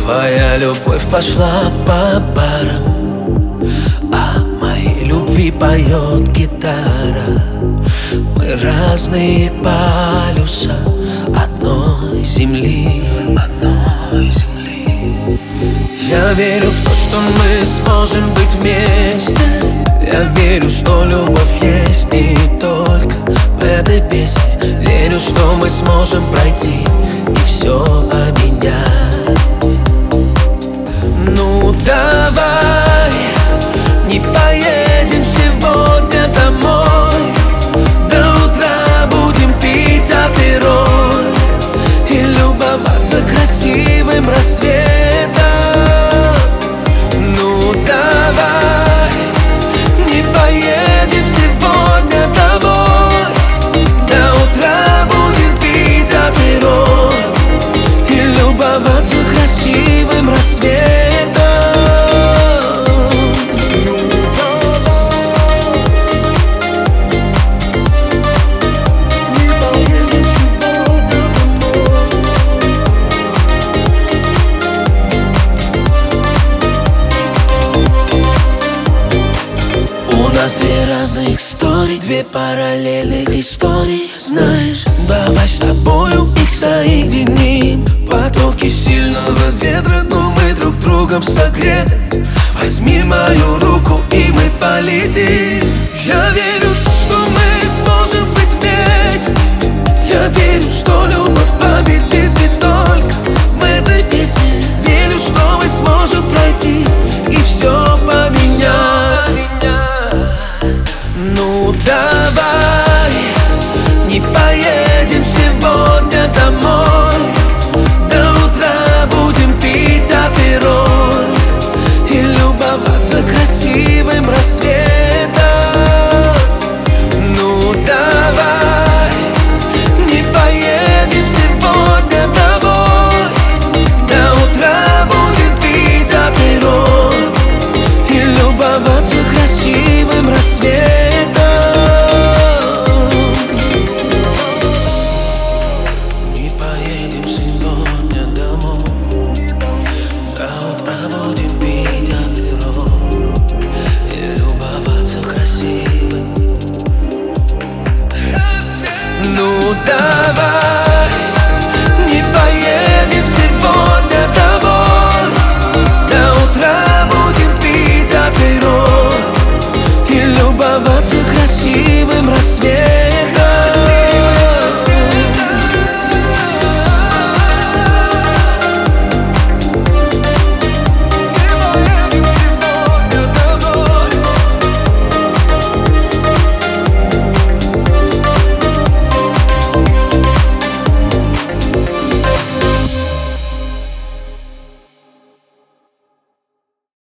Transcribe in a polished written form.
Твоя любовь пошла по барам, а моей любви поет гитара. Мы разные полюса одной земли. Я верю в то, что мы сможем быть вместе. Я верю, что любовь есть не только в этой песне. Верю, что мы сможем пройти и все поменять. Ну давай, не поедем сегодня домой. До утра будем пить апероль и любоваться красивым рассветом. Ну давай, не поедем сегодня домой. До утра будем пить апероль и любоваться красивым рассветом. У нас две разных истории, две параллельных истории. Знаешь, давай с тобою их соединим. Потоки сильного ветра, но мы друг другом согреты. Возьми мою руку и мы полетим. Я верю, что мы сможем быть вместе. Я верю, что любовь победит не только в этой песне. Верю, что мы сможем пройти и все поменять. Ну давай, не поедем сегодня домой. До утра будем пить апероль и любоваться красивым рассветом. Ну давай, не поедем сегодня домой. До утра будем пить апероль и любоваться красивым рассветом. Ну давай.